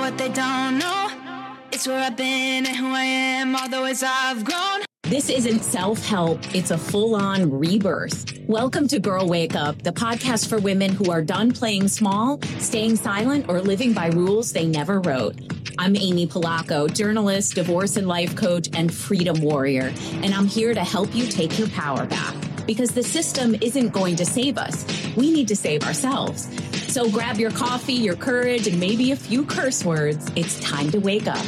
what they don't know. It's where I've been and who I am, all the ways I've grown. This isn't self-help, it's a full-on rebirth. Welcome to Girl Wake Up, the podcast for women who are done playing small, staying silent, or living by rules they never wrote. I'm Amy Polacco, journalist, divorce and life coach, and freedom warrior, and I'm here to help you take your power back. Because the system isn't going to save us. We need to save ourselves. So grab your coffee, your courage, and maybe a few curse words. It's time to wake up.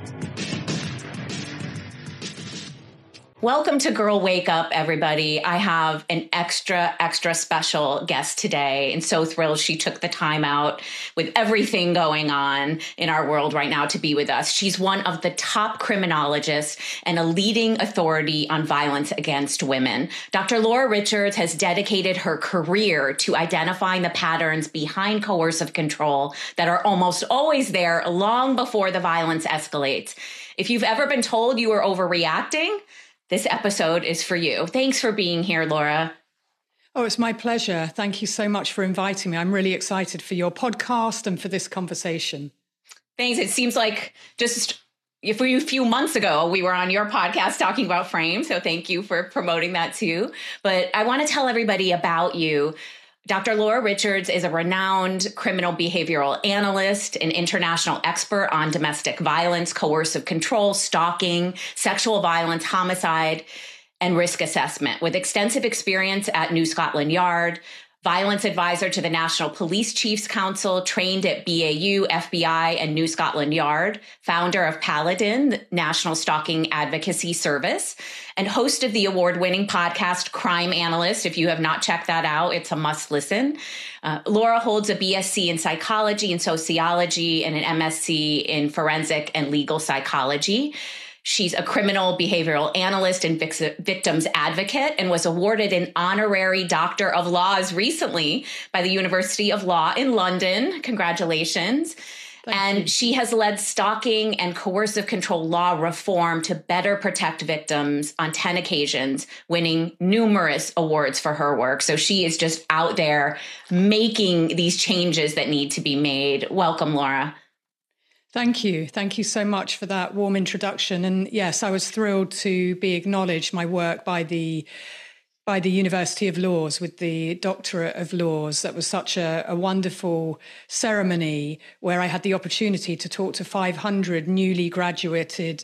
Welcome to Girl Wake Up, everybody. I have an extra special guest today, and so thrilled she took the time out with everything going on in our world right now to be with us. She's one of the top criminologists and a leading authority on violence against women. Dr. Laura Richards has dedicated her career to identifying the patterns behind coercive control that are almost always there long before the violence escalates. If you've ever been told you are overreacting, this episode is for you. Thanks for being here, Laura. Oh, it's my pleasure. Thank you so much for inviting me. I'm really excited for your podcast and for this conversation. Thanks. It seems like just a few months ago, we were on your podcast talking about Frame. So thank you for promoting that too. But I want to tell everybody about you. Dr. Laura Richards is a renowned criminal behavioral analyst, an international expert on domestic violence, coercive control, stalking, sexual violence, homicide, and risk assessment. With extensive experience at New Scotland Yard, violence advisor to the National Police Chiefs Council, trained at BAU, FBI, and New Scotland Yard, founder of Paladin, the National Stalking Advocacy Service, and host of the award-winning podcast Crime Analyst. If you have not checked that out, it's a must listen. Laura holds a BSc in psychology and sociology and an MSc in forensic and legal psychology. She's a criminal behavioral analyst and victims advocate and was awarded an honorary Doctor of Laws recently by the University of Law in London. Congratulations. Thank you. She has led stalking and coercive control law reform to better protect victims on 10 occasions, winning numerous awards for her work. So she is just out there making these changes that need to be made. Welcome, Laura. Thank you. Thank you so much for that warm introduction. And yes, I was thrilled to be acknowledged my work by the University of Laws with the Doctorate of Laws. That was such a wonderful ceremony where I had the opportunity to talk to 500 newly graduated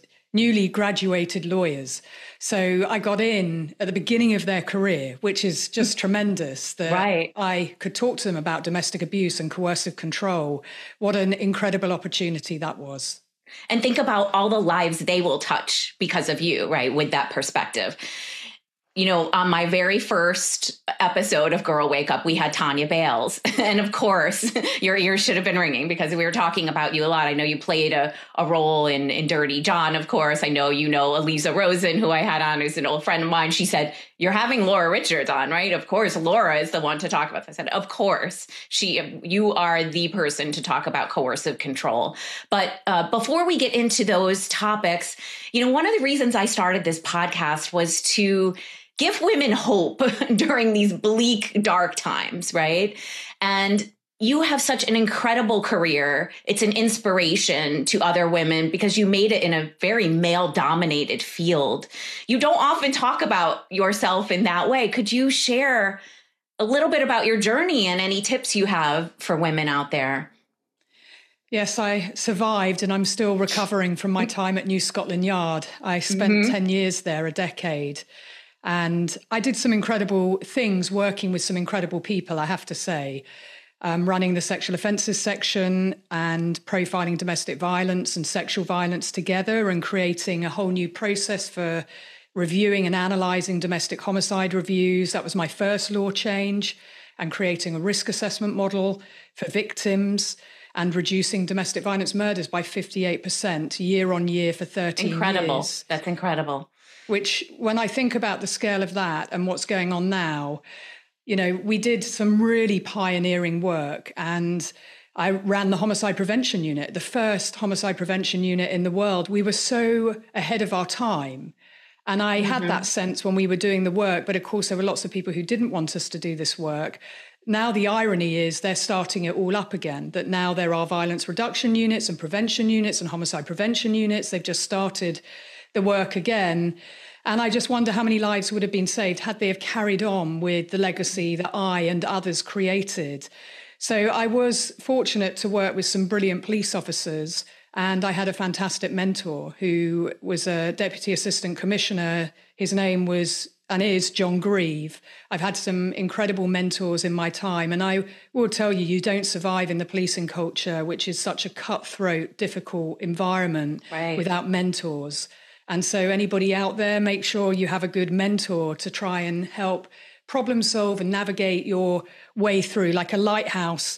lawyers. So I got in at the beginning of their career, which is just tremendous that right. I could talk to them about domestic abuse and coercive control. What an incredible opportunity that was. And think about all the lives they will touch because of you, right? With that perspective. You know, on my very first episode of Girl Wake Up, we had Tanya Bales. And of course, your ears should have been ringing because we were talking about you a lot. I know you played a role in Dirty John, of course. I know you know Eliza Rosen, who I had on, who's an old friend of mine. She said, you're having Laura Richards on, right? Of course, Laura is the one to talk about this. I said, of course, you are the person to talk about coercive control. But before we get into those topics, you know, one of the reasons I started this podcast was to give women hope during these bleak, dark times, right? And you have such an incredible career. It's an inspiration to other women because you made it in a very male-dominated field. You don't often talk about yourself in that way. Could you share a little bit about your journey and any tips you have for women out there? Yes, I survived and I'm still recovering from my time at New Scotland Yard. I spent 10 years there, a decade. And I did some incredible things working with some incredible people, I have to say, running the sexual offences section and profiling domestic violence and sexual violence together and creating a whole new process for reviewing and analysing domestic homicide reviews. That was my first law change, and creating a risk assessment model for victims and reducing domestic violence murders by 58% year on year for 13 years. Incredible. That's incredible. Which, when I think about the scale of that and what's going on now, you know, we did some really pioneering work, and I ran the homicide prevention unit, the first homicide prevention unit in the world. We were so ahead of our time. And I had that sense when we were doing the work, but of course there were lots of people who didn't want us to do this work. Now the irony is they're starting it all up again, that now there are violence reduction units and prevention units and homicide prevention units. They've just started the work again. And I just wonder how many lives would have been saved had they have carried on with the legacy that I and others created. So I was fortunate to work with some brilliant police officers, and I had a fantastic mentor who was a Deputy Assistant Commissioner. His name was and is John Grieve. I've had some incredible mentors in my time, and I will tell you, you don't survive in the policing culture, which is such a cutthroat, difficult environment, without mentors. And so anybody out there, make sure you have a good mentor to try and help problem solve and navigate your way through, like a lighthouse.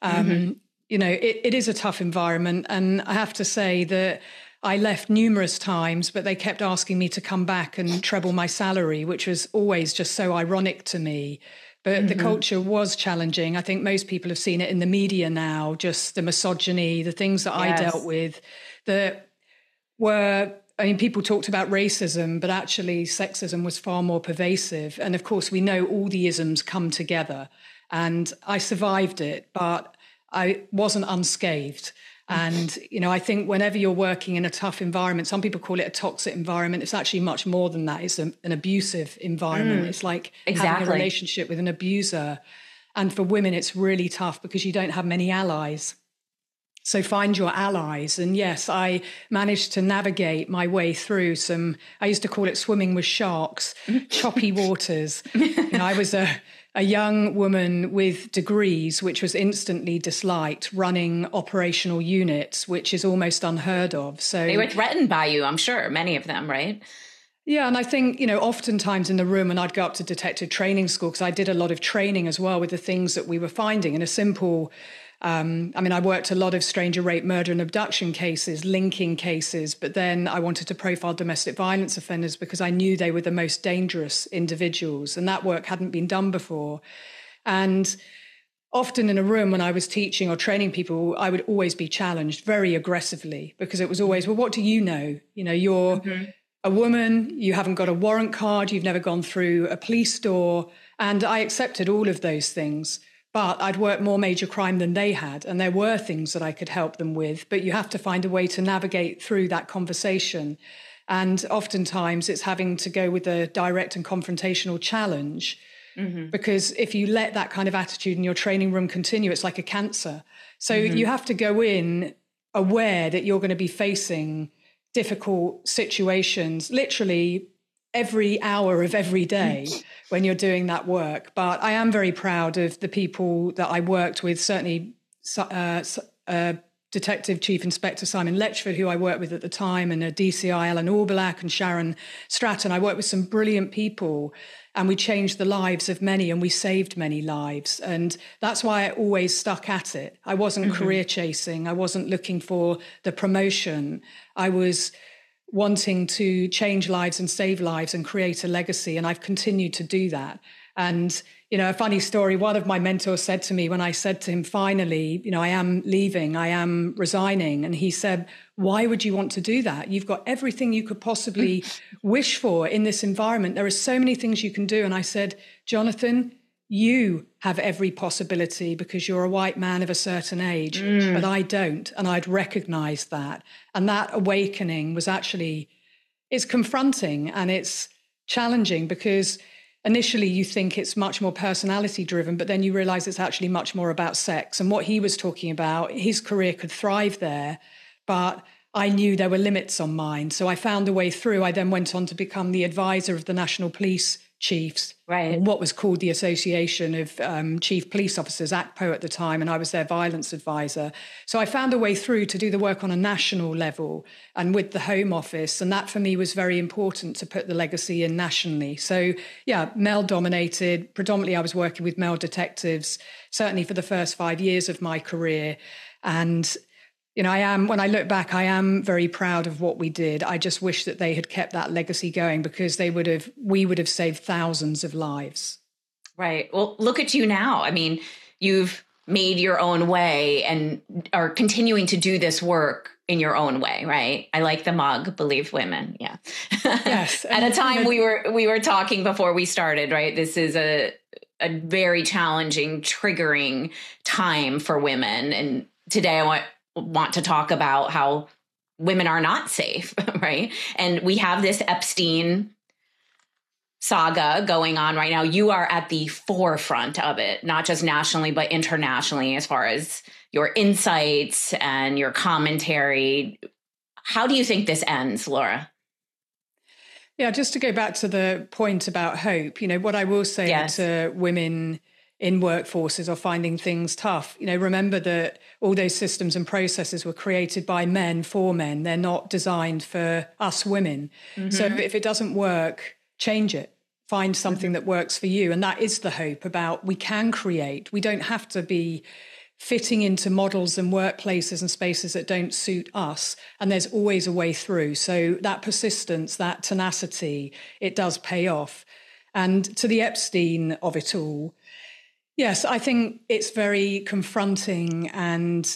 You know, it is a tough environment. And I have to say that I left numerous times, but they kept asking me to come back and treble my salary, which was always just so ironic to me. But the culture was challenging. I think most people have seen it in the media now, just the misogyny, the things that I dealt with that were, I mean, people talked about racism, but actually sexism was far more pervasive. And of course, we know all the isms come together. And I survived it, but I wasn't unscathed. And, you know, I think whenever you're working in a tough environment, some people call it a toxic environment. It's actually much more than that. It's an abusive environment. It's like having a relationship with an abuser. And for women, it's really tough because you don't have many allies. So find your allies. And yes, I managed to navigate my way through some, I used to call it swimming with sharks, choppy waters. You know, I was a young woman with degrees, which was instantly disliked, running operational units, which is almost unheard of. So they were threatened by you, I'm sure, many of them, right? Yeah. And I think, you know, oftentimes in the room, and I'd go up to detective training school, because I did a lot of training as well with the things that we were finding in a simple, I mean, I worked a lot of stranger rape, murder and abduction cases, linking cases, but then I wanted to profile domestic violence offenders because I knew they were the most dangerous individuals, and that work hadn't been done before. And often in a room when I was teaching or training people, I would always be challenged very aggressively because it was always, well, what do you know? You know, you're a woman, you haven't got a warrant card, you've never gone through a police door. And I accepted all of those things. But I'd worked more major crime than they had, and there were things that I could help them with. But you have to find a way to navigate through that conversation. And oftentimes it's having to go with a direct and confrontational challenge, because if you let that kind of attitude in your training room continue, it's like a cancer. So you have to go in aware that you're going to be facing difficult situations, literally every hour of every day when you're doing that work. But I am very proud of the people that I worked with, certainly Detective Chief Inspector Simon Letchford, who I worked with at the time, and a DCI, Alan Orbelak and Sharon Stratton. I worked with some brilliant people, and we changed the lives of many, and we saved many lives. And that's why I always stuck at it. I wasn't career chasing. I wasn't looking for the promotion. I was wanting to change lives and save lives and create a legacy. And I've continued to do that. And, you know, a funny story, one of my mentors said to me when I said to him, finally, you know, I am leaving, I am resigning. And he said, why would you want to do that? You've got everything you could possibly wish for in this environment. There are so many things you can do. And I said, Jonathan, you have every possibility because you're a white man of a certain age, but I don't. And I'd recognized that. And that awakening was actually, it's confronting and it's challenging because initially you think it's much more personality driven, but then you realize it's actually much more about sex. And what he was talking about, his career could thrive there, but I knew there were limits on mine. So I found a way through. I then went on to become the advisor of the National Police Chiefs, and what was called the Association of Chief Police Officers, ACPO at the time, and I was their violence advisor. So I found a way through to do the work on a national level and with the Home Office, and that for me was very important to put the legacy in nationally. So yeah, male-dominated, predominantly I was working with male detectives, certainly for the first 5 years of my career. And you know, when I look back, I am very proud of what we did. I just wish that they had kept that legacy going because we would have saved thousands of lives. Right. Well, look at you now. I mean, you've made your own way and are continuing to do this work in your own way, right? I like the mug, Believe Women. Yeah. Yes. At a time we were talking before we started, right? This is a very challenging, triggering time for women. And today I want to talk about how women are not safe, right? And we have this Epstein saga going on right now. You are at the forefront of it, not just nationally, but internationally, as far as your insights and your commentary. How do you think this ends, Laura? Yeah, just to go back to the point about hope, what I will say to women in workforces or finding things tough, remember that all those systems and processes were created by men for men. They're not designed for us women. Mm-hmm. So if it doesn't work, change it. Find something that works for you. And that is the hope about we can create. We don't have to be fitting into models and workplaces and spaces that don't suit us. And there's always a way through. So that persistence, that tenacity, it does pay off. And to the Epstein of it all, yes, I think it's very confronting and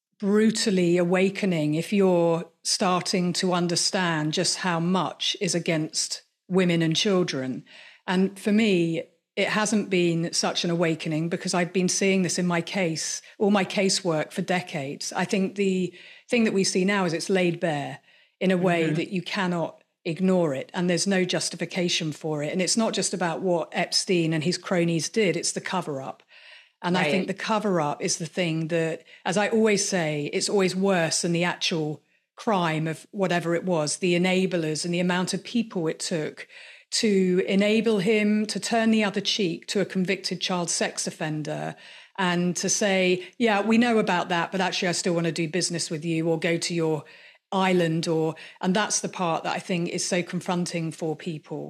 brutally awakening if you're starting to understand just how much is against women and children. And for me, it hasn't been such an awakening because I've been seeing this in my case, all my casework for decades. I think the thing that we see now is it's laid bare in a way that you cannot ignore it. And there's no justification for it. And it's not just about what Epstein and his cronies did, it's the cover up. And right. I think the cover up is the thing that, as I always say, it's always worse than the actual crime of whatever it was, the enablers and the amount of people it took to enable him to turn the other cheek to a convicted child sex offender and to say, yeah, we know about that, but actually I still want to do business with you or go to your island and that's the part that I think is so confronting for people.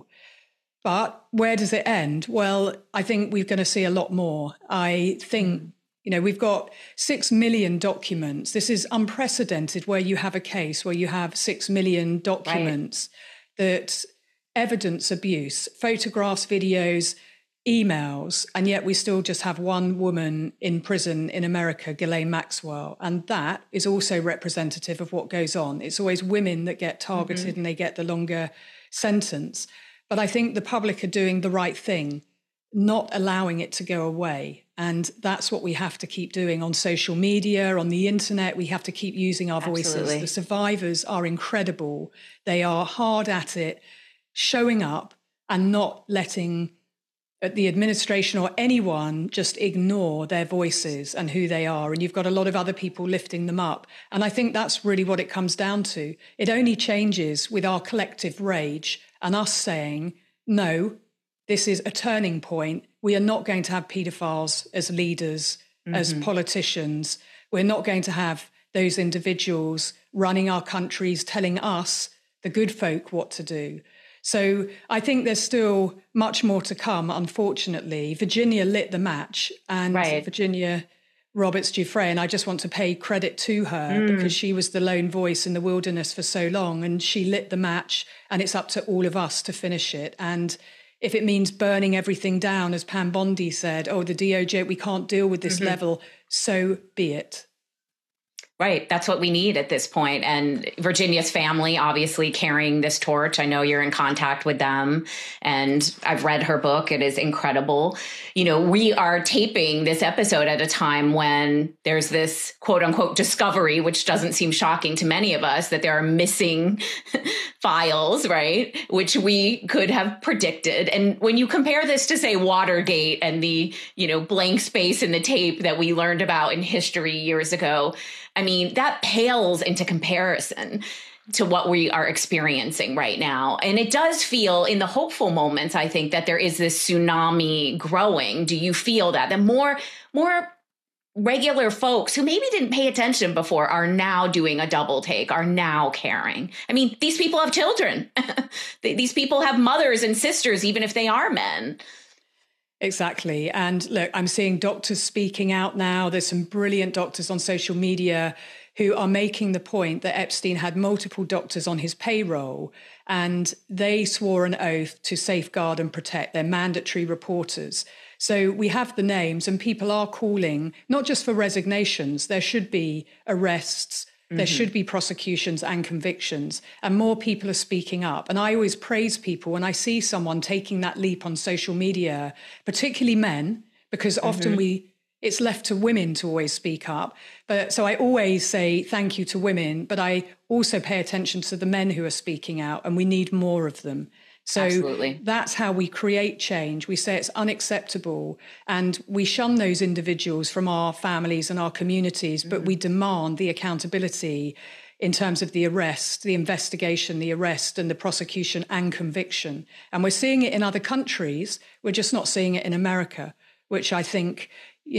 But where does it end? Well, I think we're going to see a lot more. I think we've got 6 million documents. This is unprecedented where you have a case where you have 6 million documents that evidence abuse, photographs, videos, emails, and yet we still just have one woman in prison in America, Ghislaine Maxwell. And that is also representative of what goes on. It's always women that get targeted and they get the longer sentence. But I think the public are doing the right thing, not allowing it to go away. And that's what we have to keep doing on social media, on the internet. We have to keep using our voices. Absolutely. The survivors are incredible. They are hard at it, showing up and not letting the administration or anyone just ignore their voices and who they are. And you've got a lot of other people lifting them up. And I think that's really what it comes down to. It only changes with our collective rage and us saying, no, this is a turning point. We are not going to have paedophiles as leaders, as politicians. We're not going to have those individuals running our countries, telling us, the good folk, what to do. So I think there's still much more to come, unfortunately. Virginia lit the match, and Virginia Roberts Giuffre, I just want to pay credit to her because she was the lone voice in the wilderness for so long, and she lit the match, and it's up to all of us to finish it. And if it means burning everything down, as Pam Bondi said, the DOJ, we can't deal with this level, so be it. Right. That's what we need at this point. And Virginia's family, obviously carrying this torch. I know you're in contact with them and I've read her book. It is incredible. We are taping this episode at a time when there's this quote unquote discovery, which doesn't seem shocking to many of us, that there are missing files, right? Which we could have predicted. And when you compare this to, say, Watergate and the, blank space in the tape that we learned about in history years ago, I mean, that pales into comparison to what we are experiencing right now. And it does feel in the hopeful moments, I think, that there is this tsunami growing. Do you feel that more regular folks who maybe didn't pay attention before are now doing a double take, are now caring? I mean, these people have children. These people have mothers and sisters, even if they are men. Exactly. And look, I'm seeing doctors speaking out now. There's some brilliant doctors on social media who are making the point that Epstein had multiple doctors on his payroll and they swore an oath to safeguard and protect. They're mandatory reporters. So we have the names and people are calling, not just for resignations, there should be arrests, There should be prosecutions and convictions, and more people are speaking up. And I always praise people when I see someone taking that leap on social media, particularly men, because often it's left to women to always speak up. But so I always say thank you to women, but I also pay attention to the men who are speaking out, and we need more of them. So Absolutely. That's how we create change. We say it's unacceptable, and we shun those individuals from our families and our communities, but we demand the accountability in terms of the arrest, the investigation, the arrest and the prosecution and conviction. And we're seeing it in other countries. We're just not seeing it in America, which I think,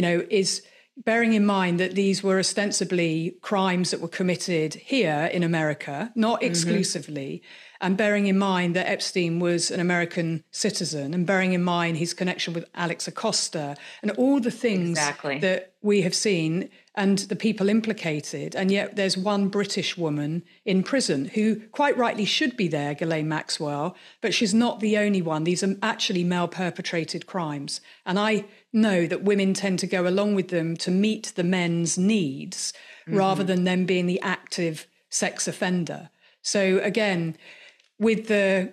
is bearing in mind that these were ostensibly crimes that were committed here in America, not exclusively, and bearing in mind that Epstein was an American citizen, and bearing in mind his connection with Alex Acosta and all the things that we have seen and the people implicated. And yet there's one British woman in prison who quite rightly should be there, Ghislaine Maxwell, but she's not the only one. These are actually male perpetrated crimes. And I know that women tend to go along with them to meet the men's needs rather than them being the active sex offender. So again, with the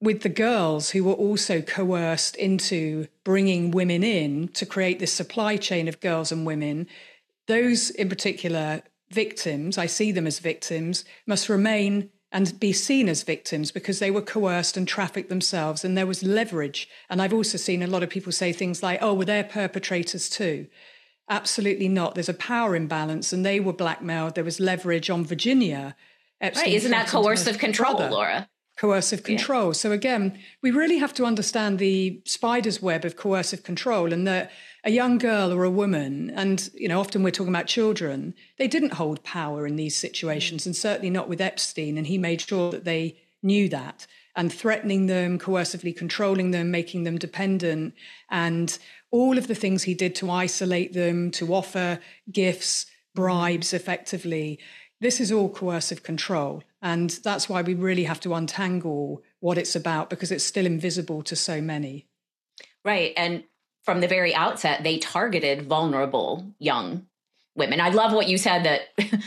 girls who were also coerced into bringing women in to create this supply chain of girls and women, those in particular victims, I see them as victims, must remain and be seen as victims because they were coerced and trafficked themselves, and there was leverage. And I've also seen a lot of people say things like, oh, well, they're perpetrators too. Absolutely not. There's a power imbalance, and they were blackmailed. There was leverage on Virginia. Epstein Right. Isn't that coercive control, Laura? Coercive control. Yeah. So again, we really have to understand the spider's web of coercive control, and that a young girl or a woman, and often we're talking about children, they didn't hold power in these situations, and certainly not with Epstein. And he made sure that they knew that, and threatening them, coercively controlling them, making them dependent, and all of the things he did to isolate them, to offer gifts, bribes effectively. This is all coercive control. And that's why we really have to untangle what it's about, because it's still invisible to so many. Right. And from the very outset, they targeted vulnerable young women. I love what you said that,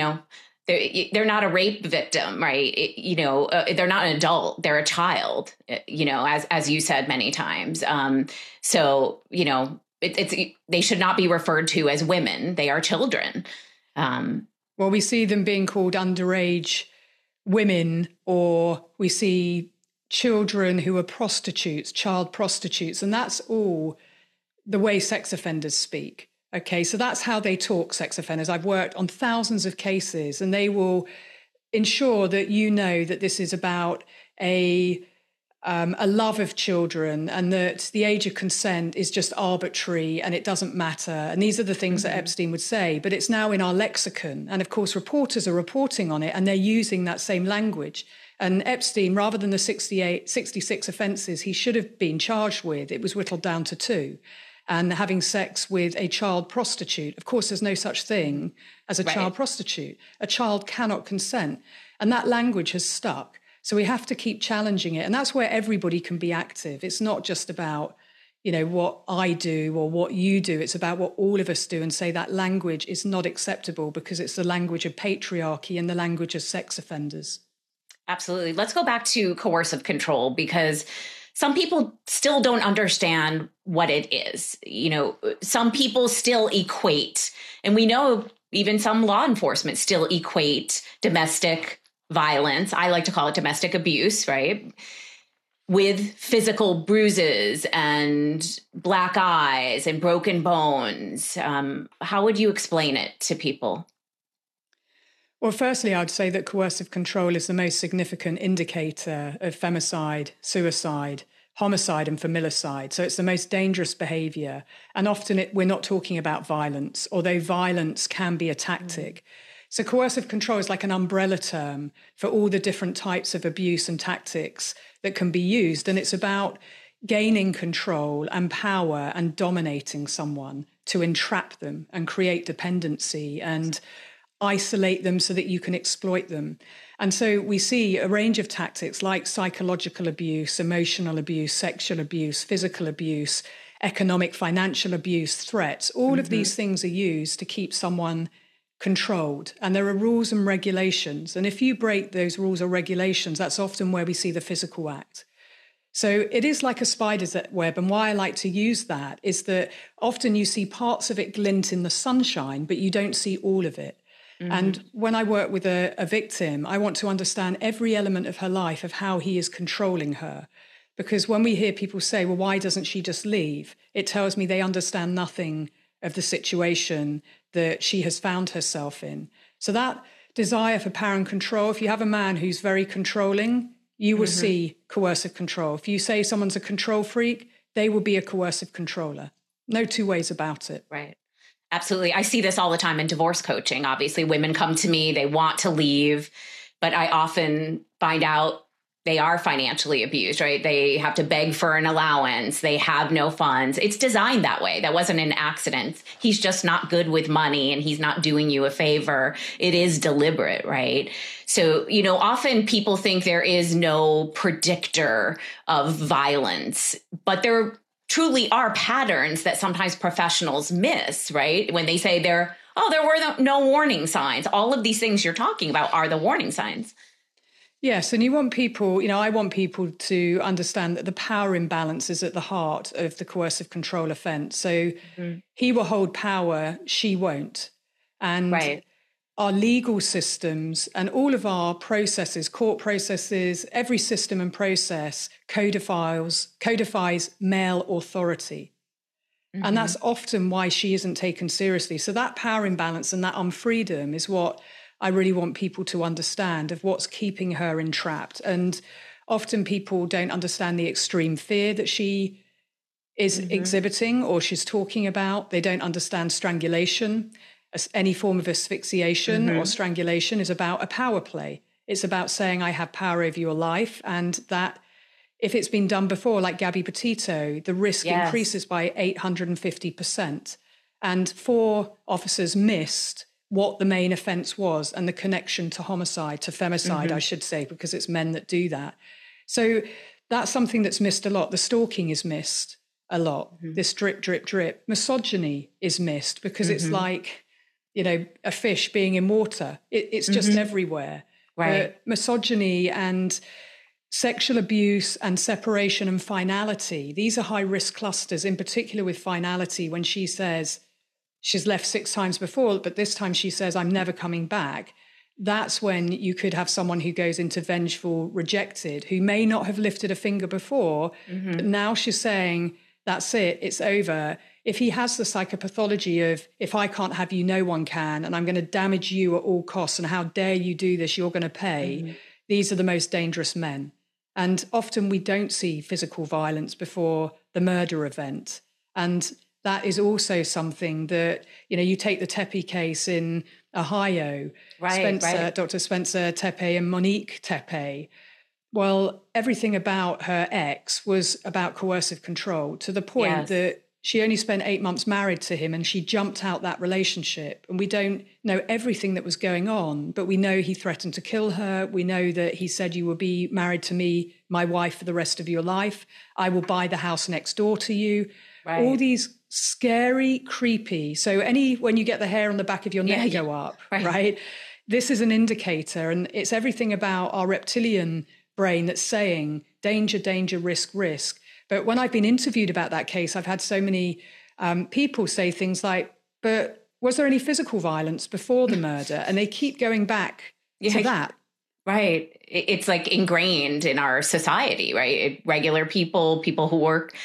they're not a rape victim, right? They're not an adult. They're a child, as you said many times. They should not be referred to as women. They are children. Well, we see them being called underage women, or we see children who are prostitutes, child prostitutes, and that's all the way sex offenders speak. Okay, so that's how they talk, sex offenders. I've worked on thousands of cases, and they will ensure that that this is about a love of children, and that the age of consent is just arbitrary and it doesn't matter. And these are the things that Epstein would say, but it's now in our lexicon. And of course, reporters are reporting on it, and they're using that same language. And Epstein, rather than the 66 offences he should have been charged with, it was whittled down to 2. And having sex with a child prostitute. Of course, there's no such thing as a child prostitute. A child cannot consent. And that language has stuck. So we have to keep challenging it. And that's where everybody can be active. It's not just about, what I do or what you do. It's about what all of us do, and say that language is not acceptable because it's the language of patriarchy and the language of sex offenders. Absolutely. Let's go back to coercive control, because some people still don't understand what it is. Some people still equate, and we know even some law enforcement still equate domestic violence, I like to call it domestic abuse, right, with physical bruises and black eyes and broken bones. How would you explain it to people? Well, firstly, I'd say that coercive control is the most significant indicator of femicide, suicide, homicide and familicide. So it's the most dangerous behaviour. And often we're not talking about violence, although violence can be a tactic. So coercive control is like an umbrella term for all the different types of abuse and tactics that can be used. And it's about gaining control and power and dominating someone to entrap them and create dependency and isolate them so that you can exploit them. And so we see a range of tactics like psychological abuse, emotional abuse, sexual abuse, physical abuse, economic, financial abuse, threats. All of these things are used to keep someone controlled, and there are rules and regulations. And if you break those rules or regulations, that's often where we see the physical act. So it is like a spider's web. And why I like to use that is that often you see parts of it glint in the sunshine, but you don't see all of it. Mm-hmm. And when I work with a victim, I want to understand every element of her life, of how he is controlling her. Because when we hear people say, well, why doesn't she just leave? It tells me they understand nothing of the situation that she has found herself in. So that desire for power and control, if you have a man who's very controlling, you will see coercive control. If you say someone's a control freak, they will be a coercive controller. No two ways about it. Right. Absolutely. I see this all the time in divorce coaching. Obviously, women come to me, they want to leave, but I often find out they are financially abused, right? They have to beg for an allowance. They have no funds. It's designed that way. That wasn't an accident. He's just not good with money and he's not doing you a favor. It is deliberate, right? So, often people think there is no predictor of violence, but there truly are patterns that sometimes professionals miss, right? When they say there were no warning signs. All of these things you're talking about are the warning signs. Yes, and you want people, I want people to understand that the power imbalance is at the heart of the coercive control offence. So he will hold power, she won't. And our legal systems and all of our processes, court processes, every system and process codifies male authority. And that's often why she isn't taken seriously. So that power imbalance and that unfreedom is what I really want people to understand, of what's keeping her entrapped. And often people don't understand the extreme fear that she is exhibiting or she's talking about. They don't understand strangulation. Any form of asphyxiation or strangulation is about a power play. It's about saying, I have power over your life. And that if it's been done before, like Gabby Petito, the risk increases by 850%. And 4 officers missed what the main offence was and the connection to homicide, to femicide, I should say, because it's men that do that. So that's something that's missed a lot. The stalking is missed a lot. This drip, drip, drip. Misogyny is missed because it's like, a fish being in water. It's just everywhere. Right. But misogyny and sexual abuse and separation and finality, these are high-risk clusters, in particular with finality, when she says, she's left 6 times before, but this time she says, I'm never coming back. That's when you could have someone who goes into vengeful rejected, who may not have lifted a finger before, but now she's saying, that's it, it's over. If he has the psychopathology of, if I can't have you, no one can, and I'm going to damage you at all costs, and how dare you do this, you're going to pay, these are the most dangerous men. And often we don't see physical violence before the murder event. And that is also something that, you take the Tepe case in Ohio, Dr. Spencer Tepe and Monique Tepe. Well, everything about her ex was about coercive control, to the point that she only spent 8 months married to him and she jumped out that relationship. And we don't know everything that was going on, but we know he threatened to kill her. We know that he said, you will be married to me, my wife, for the rest of your life. I will buy the house next door to you. Right. All these scary, creepy. So when you get the hair on the back of your neck go up, right? This is an indicator. And it's everything about our reptilian brain that's saying danger, danger, risk, risk. But when I've been interviewed about that case, I've had so many people say things like, but was there any physical violence before the murder? And they keep going back to that. Right. It's like ingrained in our society, right? Regular people who work,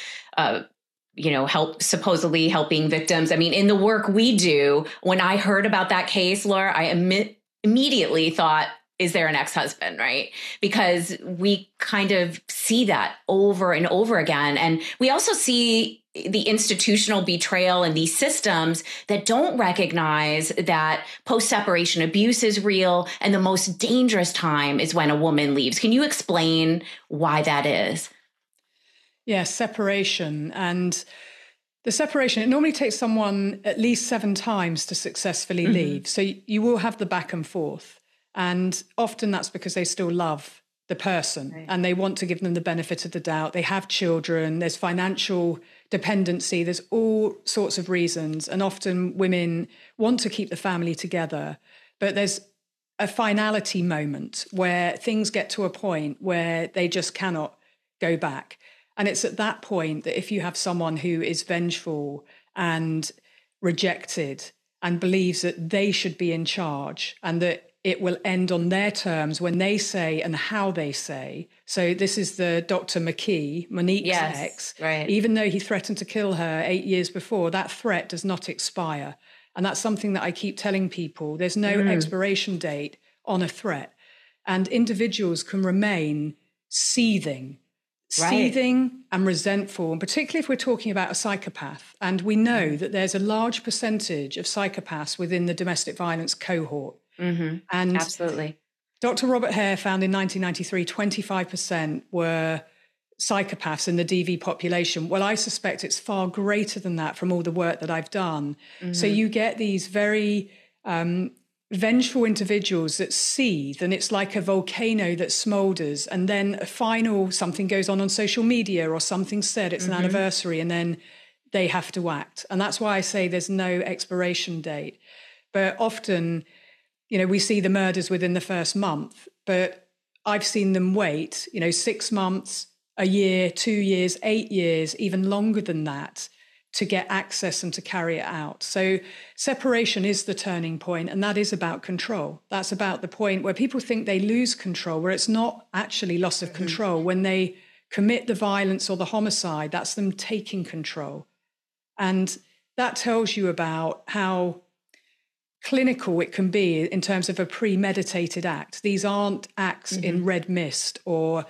supposedly helping victims. I mean, in the work we do, when I heard about that case, Laura, I immediately thought, is there an ex-husband, right? Because we kind of see that over and over again. And we also see the institutional betrayal in these systems that don't recognize that post-separation abuse is real. And the most dangerous time is when a woman leaves. Can you explain why that is? Yes, separation. And the separation, it normally takes someone at least 7 times to successfully leave. So you will have the back and forth. And often that's because they still love the person, and they want to give them the benefit of the doubt. They have children, there's financial dependency, there's all sorts of reasons. And often women want to keep the family together, but there's a finality moment where things get to a point where they just cannot go back. And it's at that point that if you have someone who is vengeful and rejected and believes that they should be in charge and that it will end on their terms when they say and how they say. So this is the Dr. McKee, Monique's ex. Right. Even though he threatened to kill her 8 years before, that threat does not expire. And that's something that I keep telling people. There's no expiration date on a threat. And individuals can remain seething and resentful, and particularly if we're talking about a psychopath. And we know that there's a large percentage of psychopaths within the domestic violence cohort. And absolutely. Dr. Robert Hare found in 1993, 25% were psychopaths in the DV population. Well, I suspect it's far greater than that from all the work that I've done. So you get these very vengeful individuals that seethe, and it's like a volcano that smolders, and then something goes on social media or something's said, it's an anniversary, and then they have to act. And that's why I say there's no expiration date. But often, we see the murders within the first month, but I've seen them wait, 6 months, a year, 2 years, 8 years, even longer than that, to get access and to carry it out. So separation is the turning point, and that is about control. That's about the point where people think they lose control, where it's not actually loss of control. When they commit the violence or the homicide, that's them taking control. And that tells you about how clinical it can be in terms of a premeditated act. These aren't acts in red mist or,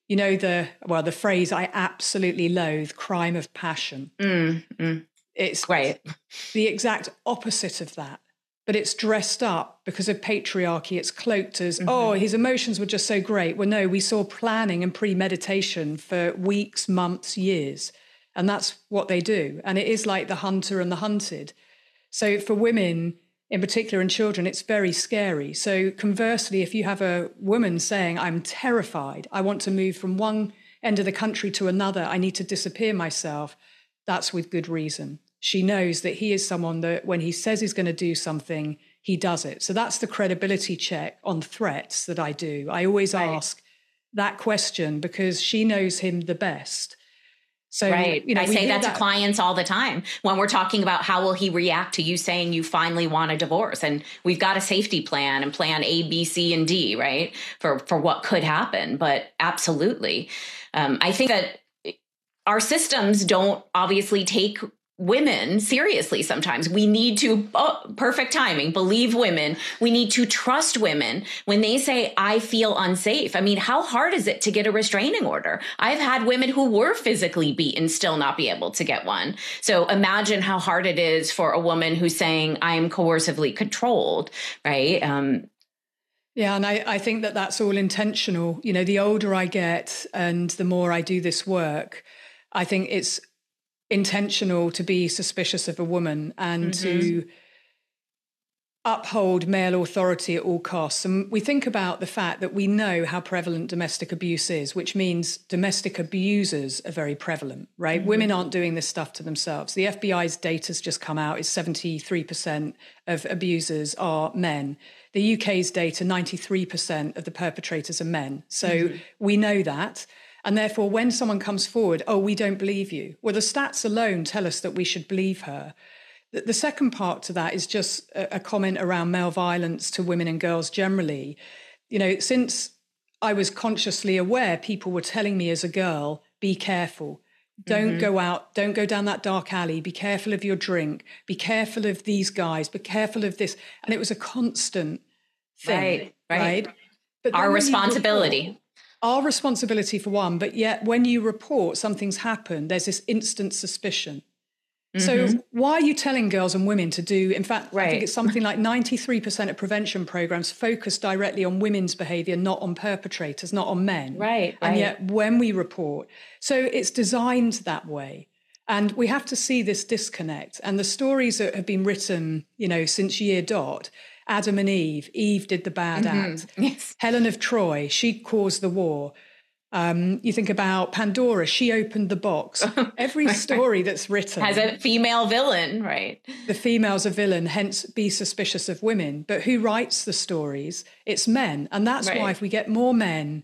the phrase I absolutely loathe, crime of passion. It's the exact opposite of that. But it's dressed up because of patriarchy. It's cloaked as, his emotions were just so great. Well, no, we saw planning and premeditation for weeks, months, years. And that's what they do. And it is like the hunter and the hunted. So for women, in particular, and children, it's very scary. So conversely, if you have a woman saying, I'm terrified, I want to move from one end of the country to another, I need to disappear myself, that's with good reason. She knows that he is someone that when he says he's going to do something, he does it. So that's the credibility check on threats that I do. I always ask that question because she knows him the best. So, I say that to clients all the time when we're talking about how will he react to you saying you finally want a divorce, and we've got a safety plan and plan A, B, C, and D, right? For what could happen. But absolutely. I think that our systems don't obviously take women seriously sometimes. We need to, perfect timing, believe women. We need to trust women when they say, I feel unsafe. I mean, how hard is it to get a restraining order? I've had women who were physically beaten still not be able to get one. So imagine how hard it is for a woman who's saying, I am coercively controlled, right? Yeah, and I think that that's all intentional. The older I get and the more I do this work, I think it's intentional to be suspicious of a woman and to uphold male authority at all costs. And we think about the fact that we know how prevalent domestic abuse is, which means domestic abusers are very prevalent, right? Women aren't doing this stuff to themselves. The FBI's data's just come out, is 73% of abusers are men. The UK's data, 93% of the perpetrators are men. So we know that. And therefore, when someone comes forward, we don't believe you. Well, the stats alone tell us that we should believe her. The second part to that is just a comment around male violence to women and girls generally. Since I was consciously aware, people were telling me as a girl, be careful. Don't go out. Don't go down that dark alley. Be careful of your drink. Be careful of these guys. Be careful of this. And it was a constant thing. Right? But our responsibility. Our responsibility for one, but yet when you report something's happened, there's this instant suspicion. So why are you telling girls and women to do, in fact, I think it's something like 93% of prevention programs focus directly on women's behavior, not on perpetrators, not on men. Right. And yet when we report, so it's designed that way. And we have to see this disconnect. And the stories that have been written, since year dot, Adam and Eve. Eve did the bad act. Yes. Helen of Troy, she caused the war. You think about Pandora, she opened the box. Every story that's written has a female villain, right? The female's a villain, hence be suspicious of women. But who writes the stories? It's men. And that's why if we get more women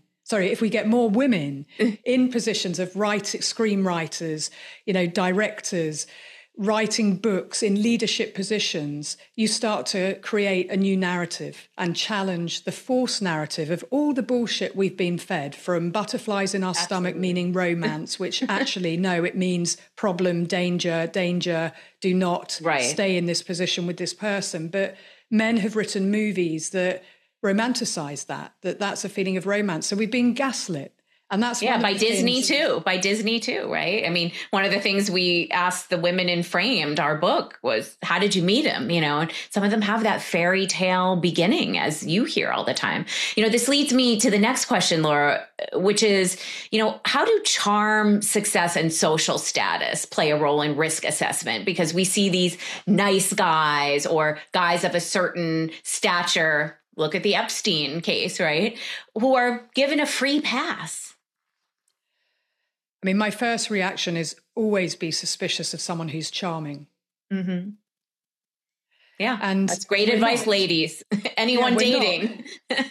in positions of screenwriters, directors, writing books in leadership positions, you start to create a new narrative and challenge the false narrative of all the bullshit we've been fed, from butterflies in our stomach meaning romance, which actually, no, it means problem, danger, do not stay in this position with this person. But men have written movies that romanticize that's a feeling of romance. So we've been gaslit. And that's by Disney too, right? I mean, one of the things we asked the women in Framed, our book, was, how did you meet him? And some of them have that fairy tale beginning, as you hear all the time. This leads me to the next question, Laura, which is, how do charm, success, and social status play a role in risk assessment? Because we see these nice guys or guys of a certain stature, look at the Epstein case, right, who are given a free pass. I mean, my first reaction is always be suspicious of someone who's charming. Mm-hmm. Yeah, and that's great advice, ladies. Anyone dating.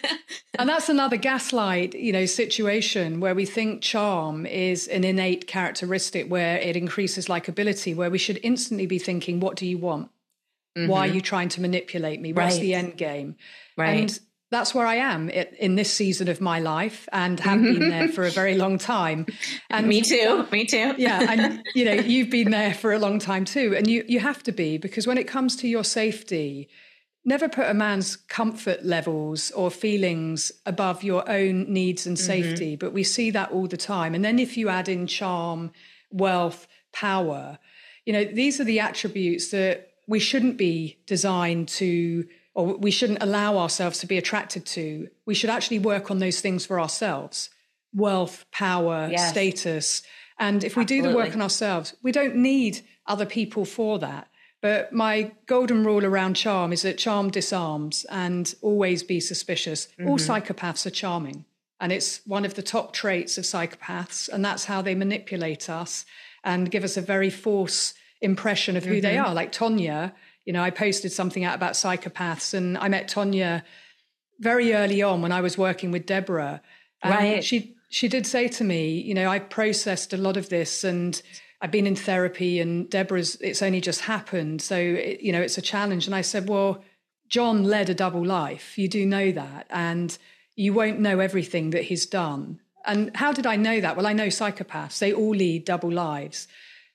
And that's another gaslight, situation where we think charm is an innate characteristic where it increases likability, where we should instantly be thinking, what do you want? Mm-hmm. Why are you trying to manipulate me? What's the end game? Right. And that's where I am in this season of my life, and have been there for a very long time. And me too. Yeah. And, you've been there for a long time too. And you have to be, because when it comes to your safety, never put a man's comfort levels or feelings above your own needs and safety. But we see that all the time. And then if you add in charm, wealth, power, these are the attributes that we shouldn't be designed to, or we shouldn't allow ourselves to be attracted to. We should actually work on those things for ourselves. Wealth, power, status. And if we do the work on ourselves, we don't need other people for that. But my golden rule around charm is that charm disarms, and always be suspicious. All psychopaths are charming. And it's one of the top traits of psychopaths. And that's how they manipulate us and give us a very false impression of who they are. Like Tonya, I posted something out about psychopaths, and I met Tonya very early on when I was working with Deborah. And she did say to me, I processed a lot of this, and I've been in therapy, and it's only just happened. So, it's a challenge. And I said, well, John led a double life. You do know that. And you won't know everything that he's done. And how did I know that? Well, I know psychopaths. They all lead double lives.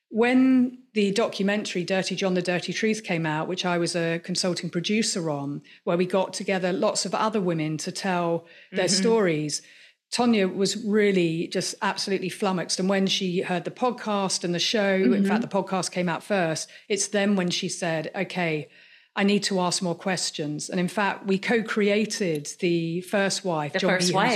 When the documentary Dirty John, The Dirty Truth came out, which I was a consulting producer on, where we got together lots of other women to tell their stories, Tonya was really just absolutely flummoxed. And when she heard the podcast and the show, in fact, the podcast came out first, it's then when she said, okay, I need to ask more questions. And in fact, we co-created The First Wife. That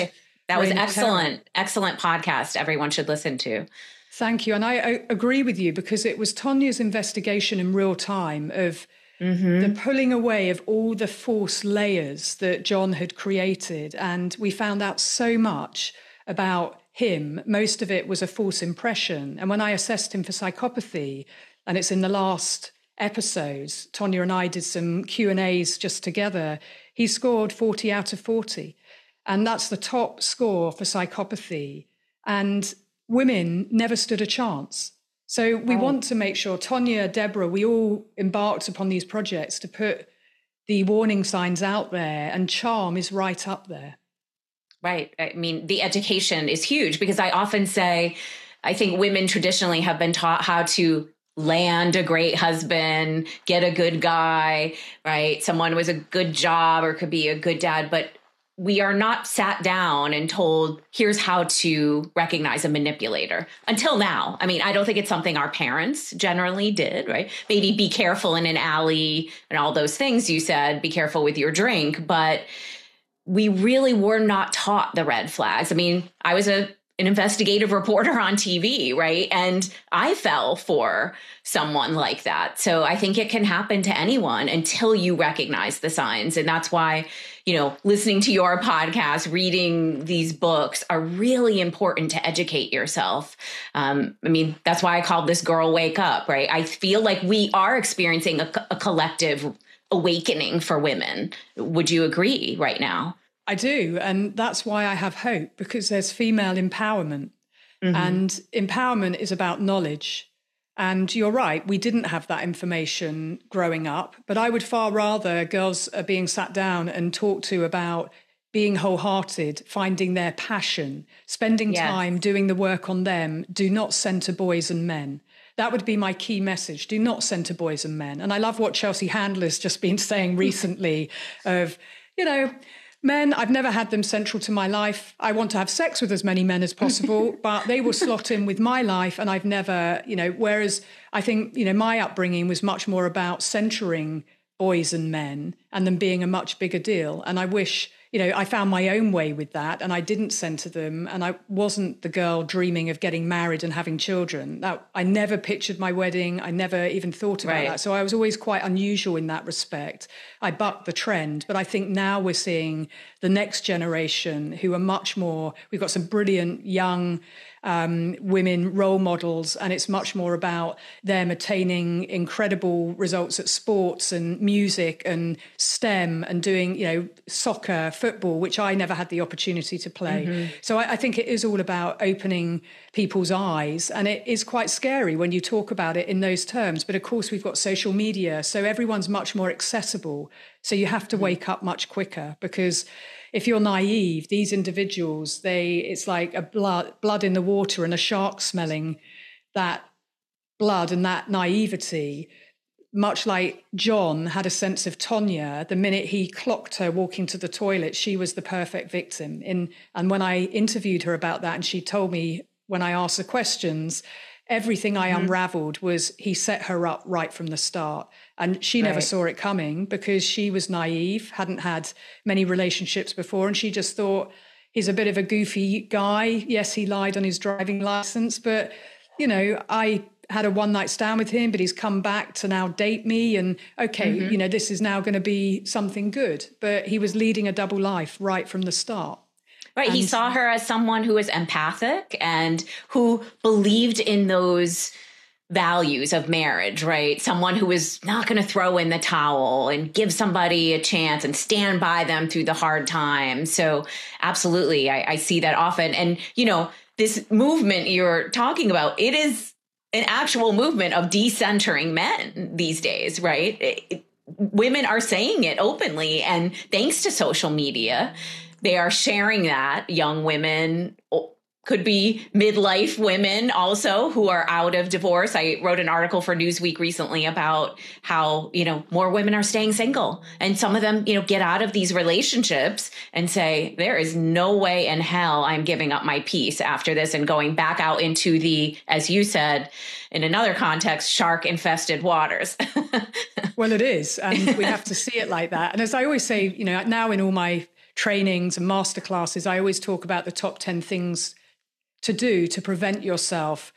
was excellent. Excellent podcast. Everyone should listen to. Thank you. And I agree with you, because it was Tonya's investigation in real time of the pulling away of all the false layers that John had created. And we found out so much about him. Most of it was a false impression. And when I assessed him for psychopathy, and it's in the last episodes, Tonya and I did some Q&As just together, he scored 40 out of 40. And that's the top score for psychopathy. And women never stood a chance. So we want to make sure, Tonya, Deborah, we all embarked upon these projects to put the warning signs out there, and charm is right up there. Right. I mean, the education is huge, because I often say, I think women traditionally have been taught how to land a great husband, get a good guy, right? Someone with a good job or could be a good dad, but we are not sat down and told, here's how to recognize a manipulator until now. I mean, I don't think it's something our parents generally did, right? Maybe be careful in an alley and all those things you said, be careful with your drink, but we really were not taught the red flags. I mean, I was a an investigative reporter on TV, right? And I fell for someone like that. So I think it can happen to anyone until you recognize the signs. And that's why, listening to your podcast, reading these books are really important to educate yourself. That's why I called this Girl Wake Up, right? I feel like we are experiencing a collective awakening for women. Would you agree right now? I do. And that's why I have hope, because there's female empowerment. Mm-hmm. And empowerment is about knowledge. And you're right, we didn't have that information growing up. But I would far rather girls are being sat down and talked to about being wholehearted, finding their passion, spending time doing the work on them. Do not center boys and men. That would be my key message. Do not center boys and men. And I love what Chelsea Handler's just been saying recently of, men, I've never had them central to my life. I want to have sex with as many men as possible, but they will slot in with my life. And I've never, whereas I think, my upbringing was much more about centering boys and men and them being a much bigger deal. And I wish, I found my own way with that and I didn't center them. And I wasn't the girl dreaming of getting married and having children. I never pictured my wedding. I never even thought about that. So I was always quite unusual in that respect. I bucked the trend. But I think now we're seeing the next generation who are much more, we've got some brilliant young women role models, and it's much more about them attaining incredible results at sports and music and STEM and doing, soccer, football, which I never had the opportunity to play. Mm-hmm. So I think it is all about opening people's eyes, and it is quite scary when you talk about it in those terms. But of course, we've got social media, so everyone's much more accessible. So you have to wake up much quicker, because if you're naive, these individuals, it's like a blood in the water and a shark smelling that blood and that naivety, much like John had a sense of Tonya. The minute he clocked her walking to the toilet, she was the perfect victim. And when I interviewed her about that, and she told me when I asked the questions, everything I unraveled was he set her up right from the start. And she never saw it coming because she was naive, hadn't had many relationships before. And she just thought, he's a bit of a goofy guy. Yes, he lied on his driving license, but, I had a one-night stand with him, but he's come back to now date me. And okay, this is now going to be something good. But he was leading a double life right from the start. Right. He saw her as someone who was empathic and who believed in those values of marriage, right? Someone who was not going to throw in the towel and give somebody a chance and stand by them through the hard times. So absolutely, I see that often. And, this movement you're talking about, it is an actual movement of decentering men these days, right? Women are saying it openly, and thanks to social media, they are sharing that. Young women, could be midlife women also who are out of divorce. I wrote an article for Newsweek recently about how, more women are staying single, and some of them, get out of these relationships and say, there is no way in hell I'm giving up my peace after this and going back out into the, as you said, in another context, shark infested waters. Well, it is. And we have to see it like that. And as I always say, now in all my trainings and masterclasses, I always talk about the top 10 things to do to prevent yourself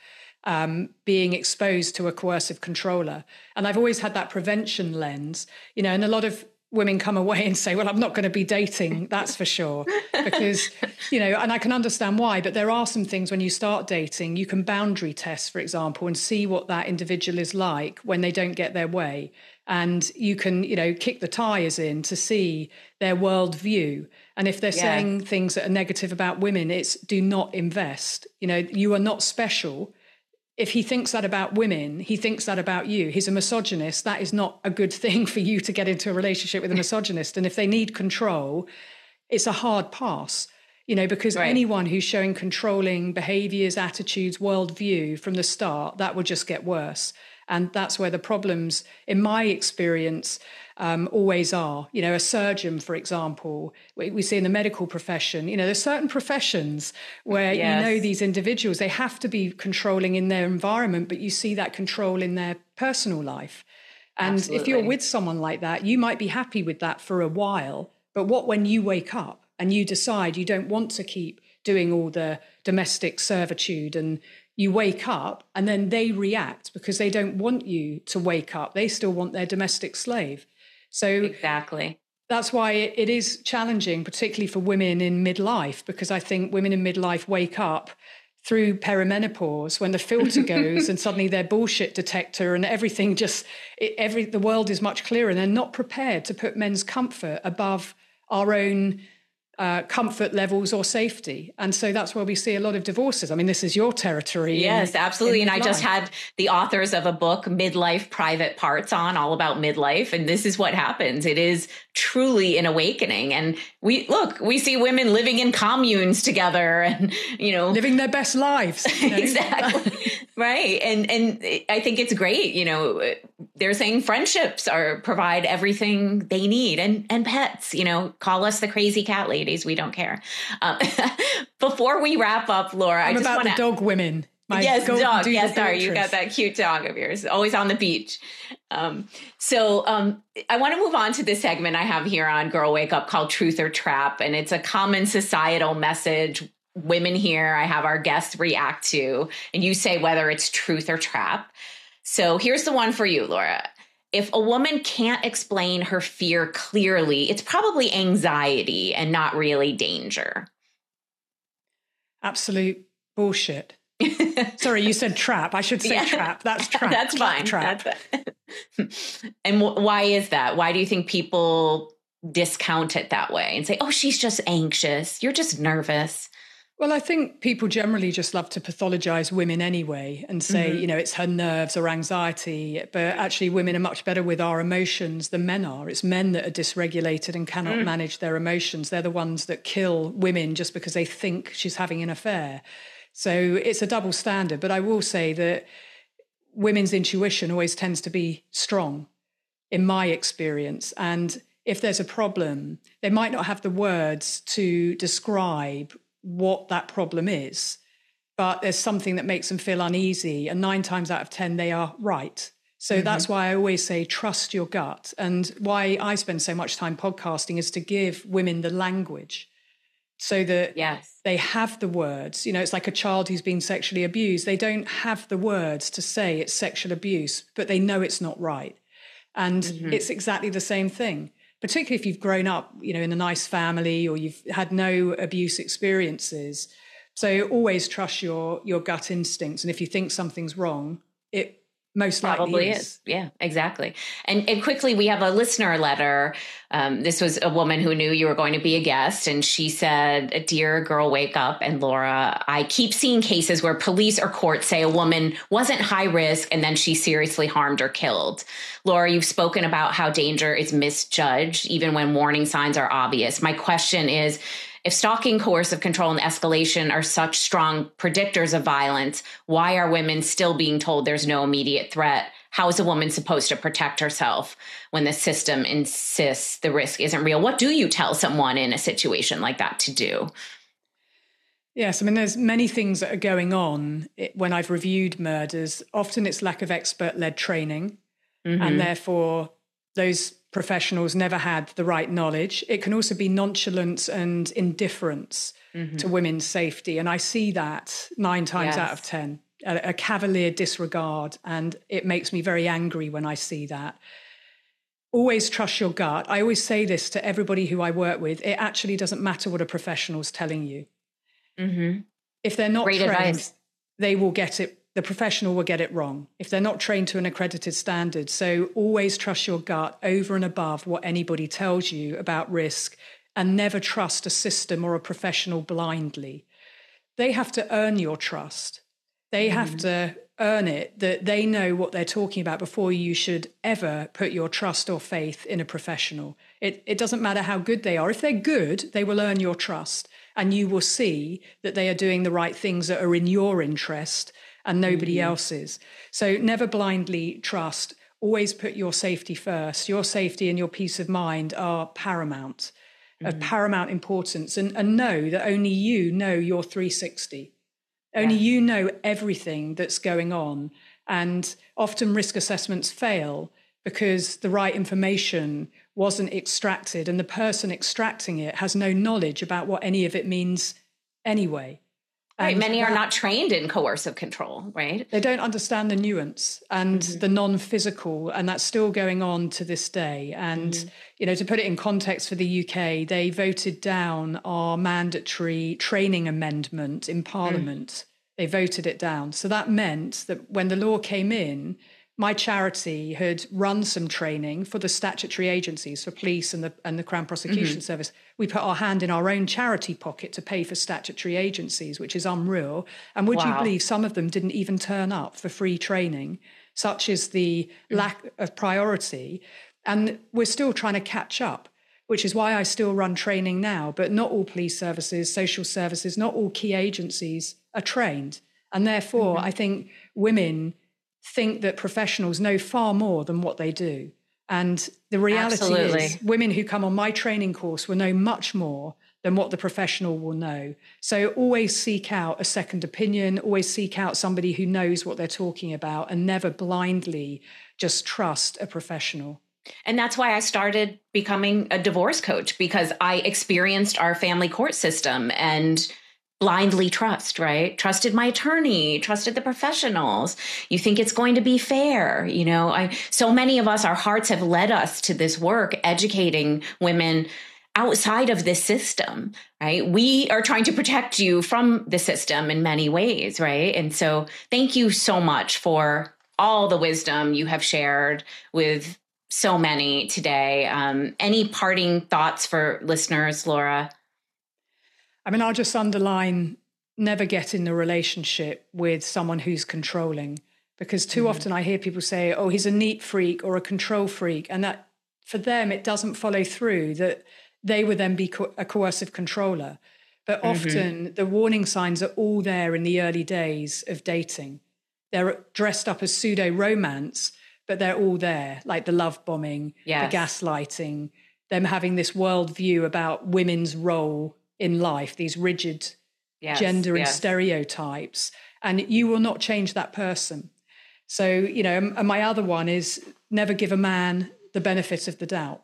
being exposed to a coercive controller. And I've always had that prevention lens, and a lot of women come away and say, well, I'm not going to be dating, that's for sure. Because, and I can understand why, but there are some things when you start dating, you can boundary test, for example, and see what that individual is like when they don't get their way. And you can, kick the tires in to see their worldview. And if they're saying things that are negative about women, it's do not invest. You are not special. If he thinks that about women, he thinks that about you. He's a misogynist. That is not a good thing for you to get into a relationship with a misogynist. And if they need control, it's a hard pass, because anyone who's showing controlling behaviors, attitudes, worldview from the start, that will just get worse. And that's where the problems, in my experience, always are. A surgeon, for example, we see in the medical profession, there's certain professions where, these individuals, they have to be controlling in their environment, but you see that control in their personal life. And Absolutely. If you're with someone like that, you might be happy with that for a while. But what when you wake up and you decide you don't want to keep doing all the domestic servitude, and you wake up and then they react because they don't want you to wake up. They still want their domestic slave. So exactly. That's why it is challenging, particularly for women in midlife, because I think women in midlife wake up through perimenopause when the filter goes and suddenly their bullshit detector and everything the world is much clearer, and they're not prepared to put men's comfort above our own comfort levels or safety. And so that's where we see a lot of divorces. I mean, this is your territory. Yes, absolutely. And I just had the authors of a book, Midlife Private Parts, on, all about midlife. And this is what happens. It is truly an awakening. And we see women living in communes together and, living their best lives. Exactly. Right. And I think it's great. They're saying friendships provide everything they need, and pets, call us the crazy cat ladies. We don't care. Before we wrap up, Laura, I'm about the dog women. Yes, dog. Yes, sorry. You got that cute dog of yours, always on the beach. So I want to move on to this segment I have here on Girl Wake Up called Truth or Trap. And it's a common societal message women here, I have our guests react to, and you say whether it's truth or trap. So here's the one for you, Laura. If a woman can't explain her fear clearly, it's probably anxiety and not really danger. Absolute bullshit. Sorry, you said trap. I should say trap. That's trap. That's fine. Trap. And why is that? Why do you think people discount it that way and say, oh, she's just anxious. You're just nervous? Well, I think people generally just love to pathologize women anyway and say, it's her nerves or anxiety. But actually, women are much better with our emotions than men are. It's men that are dysregulated and cannot manage their emotions. They're the ones that kill women just because they think she's having an affair. So it's a double standard. But I will say that women's intuition always tends to be strong, in my experience. And if there's a problem, they might not have the words to describe what that problem is, but there's something that makes them feel uneasy, and 9 times out of 10 they are right. So that's why I always say trust your gut, and why I spend so much time podcasting is to give women the language so that they have the words. It's like a child who's been sexually abused. They don't have the words to say it's sexual abuse, but they know it's not right. And it's exactly the same thing, particularly if you've grown up, in a nice family or you've had no abuse experiences. So always trust your gut instincts. And if you think something's wrong, it most likely is. Yeah, exactly. And quickly, we have a listener letter. This was a woman who knew you were going to be a guest. And she said, "Dear Girl Wake Up and Laura, I keep seeing cases where police or courts say a woman wasn't high risk and then she seriously harmed or killed. Laura, you've spoken about how danger is misjudged, even when warning signs are obvious. My question is, if stalking, coercive control, and escalation are such strong predictors of violence, why are women still being told there's no immediate threat? How is a woman supposed to protect herself when the system insists the risk isn't real? What do you tell someone in a situation like that to do?" Yes, I mean, there's many things that are going on when I've reviewed murders. Often it's lack of expert-led training, and therefore those professionals never had the right knowledge. It can also be nonchalance and indifference to women's safety. And I see that 9 times out of 10, a cavalier disregard. And it makes me very angry when I see that. Always trust your gut. I always say this to everybody who I work with. It actually doesn't matter what a professional's telling you. If they're not trained, advice. They will get it. The professional will get it wrong if they're not trained to an accredited standard. So always trust your gut over and above what anybody tells you about risk, and never trust a system or a professional blindly. They have to earn your trust. They have to earn it, that they know what they're talking about before you should ever put your trust or faith in a professional. It doesn't matter how good they are. If they're good, they will earn your trust, and you will see that they are doing the right things that are in your interest and nobody else's. So never blindly trust. Always put your safety first. Your safety and your peace of mind are paramount, of paramount importance. And know that only you know your 360. Only you know everything that's going on. And often risk assessments fail because the right information wasn't extracted, and the person extracting it has no knowledge about what any of it means anyway. Right. And Many are not trained in coercive control, right? They don't understand the nuance and the non-physical, and that's still going on to this day. And, to put it in context for the UK, they voted down our mandatory training amendment in Parliament. They voted it down. So that meant that when the law came in, my charity had run some training for the statutory agencies, for police and the Crown Prosecution Service. We put our hand in our own charity pocket to pay for statutory agencies, which is unreal. And would you believe some of them didn't even turn up for free training? Such is the lack of priority. And we're still trying to catch up, which is why I still run training now. But not all police services, social services, not all key agencies are trained. And therefore, I think women think that professionals know far more than what they do. And the reality is women who come on my training course will know much more than what the professional will know. So always seek out a second opinion, always seek out somebody who knows what they're talking about, and never blindly just trust a professional. And that's why I started becoming a divorce coach, because I experienced our family court system and blindly trusted my attorney, trusted the professionals. You think it's going to be fair. So many of us, our hearts have led us to this work, educating women outside of this system, right? We are trying to protect you from the system in many ways, right? And so thank you so much for all the wisdom you have shared with so many today. Any parting thoughts for listeners, Laura? I'll just underline, never get in a relationship with someone who's controlling, because too often I hear people say, oh, he's a neat freak or a control freak. And that for them, it doesn't follow through that they would then be a coercive controller. But often the warning signs are all there in the early days of dating. They're dressed up as pseudo-romance, but they're all there, like the love bombing, the gaslighting, them having this worldview about women's role in life, these rigid gender and stereotypes, and you will not change that person. So, and my other one is never give a man the benefit of the doubt.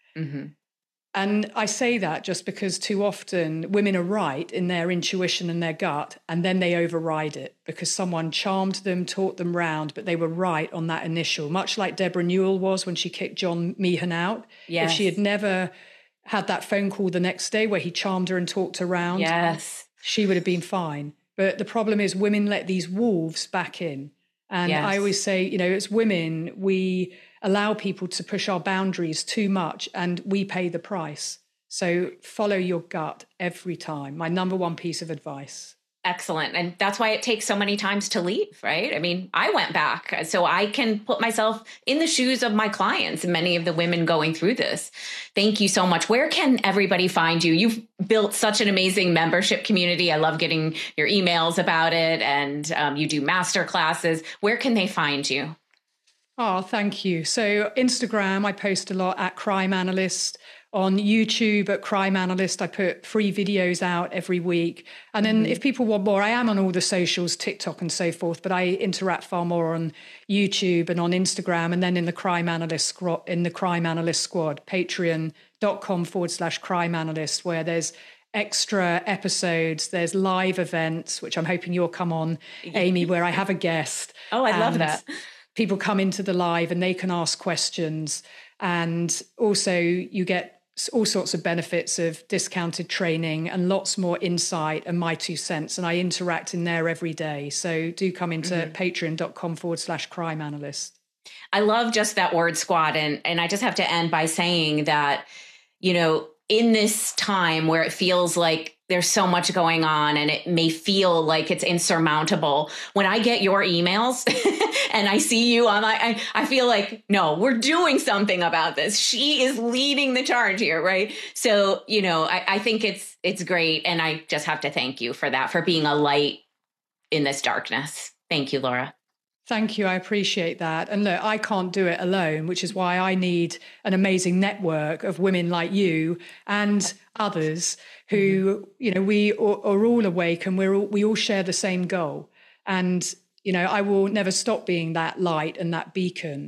And I say that just because too often women are right in their intuition and their gut, and then they override it because someone charmed them, taught them round, but they were right on that initial, much like Deborah Newell was when she kicked John Meehan out. If she had never had that phone call the next day where he charmed her and talked her around, she would have been fine. But the problem is women let these wolves back in. And I always say, as women, we allow people to push our boundaries too much and we pay the price. So follow your gut every time. My number one piece of advice. Excellent. And that's why it takes so many times to leave, right? I went back so I can put myself in the shoes of my clients and many of the women going through this. Thank you so much. Where can everybody find you? You've built such an amazing membership community. I love getting your emails about it, and you do master classes. Where can they find you? Oh, thank you. So Instagram, I post a lot at Crime Analyst. On YouTube at Crime Analyst, I put free videos out every week. And then if people want more, I am on all the socials, TikTok and so forth, but I interact far more on YouTube and on Instagram, and then in the Crime Analyst squad, patreon.com/Crime Analyst, where there's extra episodes, there's live events, which I'm hoping you'll come on, Amy, where I have a guest. Oh, I love that. People come into the live and they can ask questions. And also you get all sorts of benefits of discounted training and lots more insight and my 2 cents. And I interact in there every day. So do come into patreon.com/Crime Analyst. I love just that word squad. And I just have to end by saying that, in this time where it feels like there's so much going on and it may feel like it's insurmountable, when I get your emails and I see you on, I feel like, no, we're doing something about this. She is leading the charge here, right? So, I think it's great. And I just have to thank you for that, for being a light in this darkness. Thank you, Laura. Thank you. I appreciate that. And look, I can't do it alone, which is why I need an amazing network of women like you and others who, we are all awake and we all share the same goal. And, I will never stop being that light and that beacon,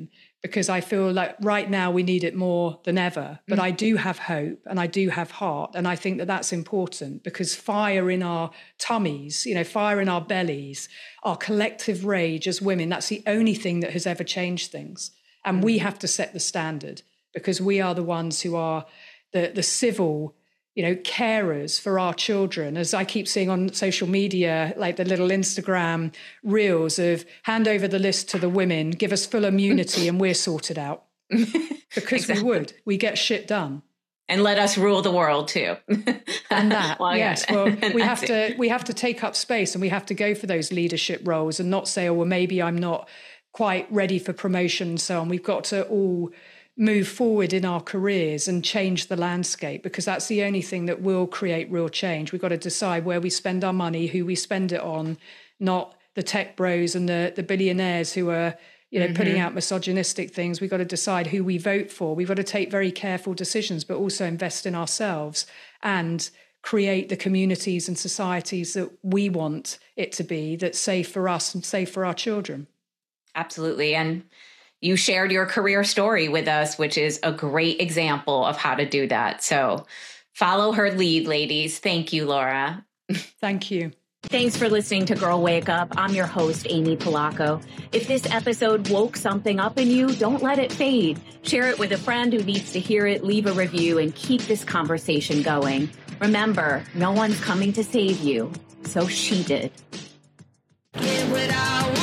because I feel like right now we need it more than ever. But I do have hope and I do have heart. And I think that that's important, because fire in our tummies, fire in our bellies, our collective rage as women, that's the only thing that has ever changed things. And we have to set the standard, because we are the ones who are the civil, carers for our children. As I keep seeing on social media, like the little Instagram reels of hand over the list to the women, give us full immunity and we're sorted out. Because exactly. We get shit done. And let us rule the world too. And that, yes. Well, we have to take up space, and we have to go for those leadership roles and not say, oh, well, maybe I'm not quite ready for promotion and so on. We've got to all move forward in our careers and change the landscape, because that's the only thing that will create real change. We've got to decide where we spend our money, who we spend it on, not the tech bros and the billionaires who are, putting out misogynistic things. We've got to decide who we vote for. We've got to take very careful decisions, but also invest in ourselves and create the communities and societies that we want it to be, that's safe for us and safe for our children. Absolutely. And you shared your career story with us, which is a great example of how to do that. So follow her lead, ladies. Thank you, Laura. Thank you. Thanks for listening to Girl Wake Up. I'm your host, Amy Polacco. If this episode woke something up in you, don't let it fade. Share it with a friend who needs to hear it, leave a review, and keep this conversation going. Remember, no one's coming to save you, so she did. Get what I